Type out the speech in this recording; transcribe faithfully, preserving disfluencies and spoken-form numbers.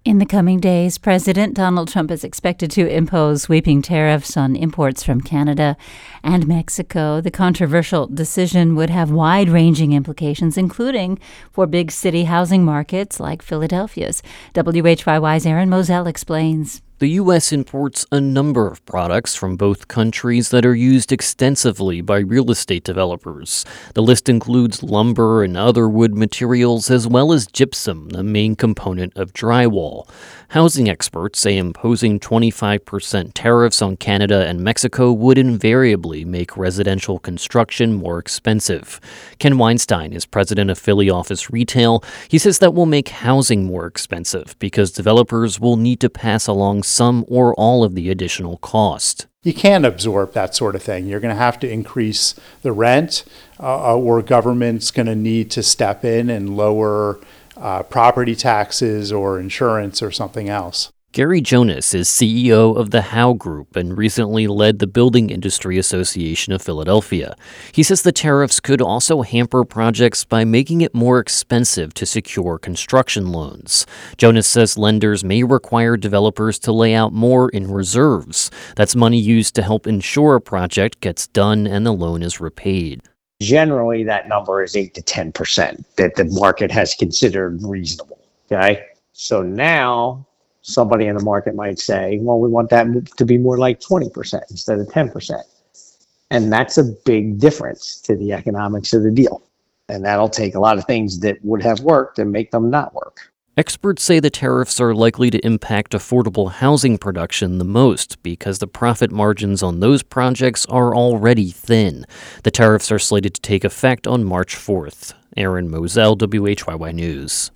In the coming days, President Donald Trump is expected to impose sweeping tariffs on imports from Canada and Mexico. The controversial decision would have wide-ranging implications, including for big city housing markets like Philadelphia's. W H Y Y's Aaron Moselle explains. The U S imports a number of products from both countries that are used extensively by real estate developers. The list includes lumber and other wood materials, as well as gypsum, the main component of drywall. Housing experts say imposing twenty-five percent tariffs on Canada and Mexico would invariably make residential construction more expensive. Ken Weinstein is president of Philly Office Retail. He says that will make housing more expensive because developers will need to pass along some or all of the additional cost. You can't absorb that sort of thing. You're going to have to increase the rent, uh, or government's going to need to step in and lower uh, property taxes or insurance or something else. Gary Jonas is C E O of the Howe Group and recently led the Building Industry Association of Philadelphia. He says the tariffs could also hamper projects by making it more expensive to secure construction loans. Jonas says lenders may require developers to lay out more in reserves. That's money used to help ensure a project gets done and the loan is repaid. Generally, that number is eight to ten percent that the market has considered reasonable. Okay, so now somebody in the market might say, well, we want that to be more like twenty percent instead of ten percent. And that's a big difference to the economics of the deal. And that'll take a lot of things that would have worked and make them not work. Experts say the tariffs are likely to impact affordable housing production the most because the profit margins on those projects are already thin. The tariffs are slated to take effect on March fourth. Aaron Moselle, W H Y Y News.